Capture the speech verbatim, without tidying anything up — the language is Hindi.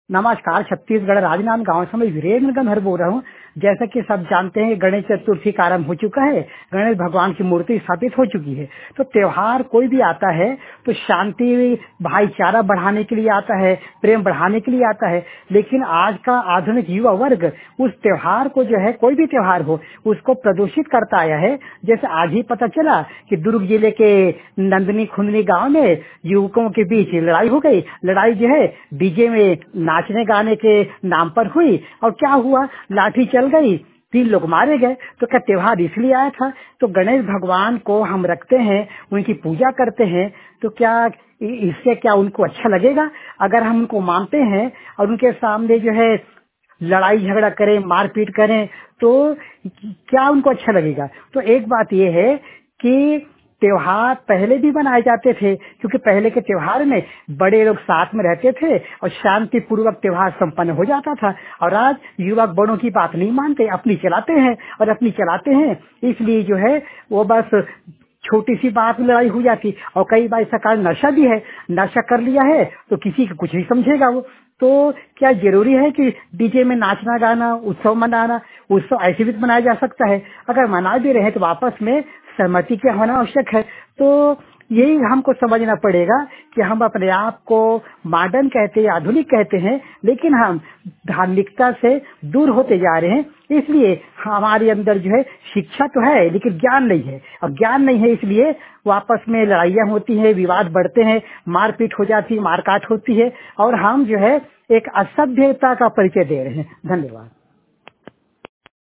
नमस्कार। छत्तीसगढ़ राजनांदगांव से मैं वीरेंद्र गंधर बोल रहा हूँ। जैसा कि सब जानते हैं, गणेश चतुर्थी का आरंभ हो चुका है। गणेश भगवान की मूर्ति स्थापित हो चुकी है। तो त्योहार कोई भी आता है तो शांति भाईचारा बढ़ाने के लिए आता है, प्रेम बढ़ाने के लिए आता है। लेकिन आज का आधुनिक युवा वर्ग उस त्योहार को जो है, कोई भी त्योहार हो, उसको प्रदूषित करता आया है। जैसे आज ही पता चला कि दुर्ग जिले के नंदनी खुंदनी गांव में युवकों के बीच लड़ाई हो गई। लड़ाई जो है डीजे में नाचने गाने के नाम पर हुई और क्या हुआ, लाठी चल गई, तीन लोग मारे गए। तो क्या त्योहार इसलिए आया था? तो गणेश भगवान को हम रखते हैं, उनकी पूजा करते हैं, तो क्या इससे क्या उनको अच्छा लगेगा? अगर हम उनको मानते हैं और उनके सामने जो है लड़ाई झगड़ा करें, मारपीट करें, तो क्या उनको अच्छा लगेगा? तो एक बात यह है कि त्योहार पहले भी मनाए जाते थे, क्योंकि पहले के त्योहार में बड़े लोग साथ में रहते थे और शांति पूर्वक त्योहार संपन्न हो जाता था। और आज युवक बड़ों की बात नहीं मानते, अपनी चलाते हैं और अपनी चलाते हैं। इसलिए जो है वो बस छोटी सी बात में लड़ाई हो जाती। और कई बार इसका कारण नशा भी है। नशा कर लिया है तो किसी को कुछ नहीं समझेगा वो। तो क्या जरूरी है कि डीजे में नाचना गाना, उत्सव मनाना? उत्सव ऐसे भी मनाया जा सकता है। अगर मना भी रहे तो आपस में सहमति के होना आवश्यक है। तो यही हमको समझना पड़ेगा कि हम अपने आप को मॉडर्न कहते हैं, आधुनिक कहते हैं, लेकिन हम धार्मिकता से दूर होते जा रहे हैं। इसलिए हमारे अंदर जो है शिक्षा तो है, लेकिन ज्ञान नहीं है। और ज्ञान नहीं है इसलिए वो आपस में लड़ाइयाँ होती हैं, विवाद बढ़ते हैं, मारपीट हो जाती है, मारकाट होती है और हम जो है एक असभ्यता का परिचय दे रहे हैं। धन्यवाद।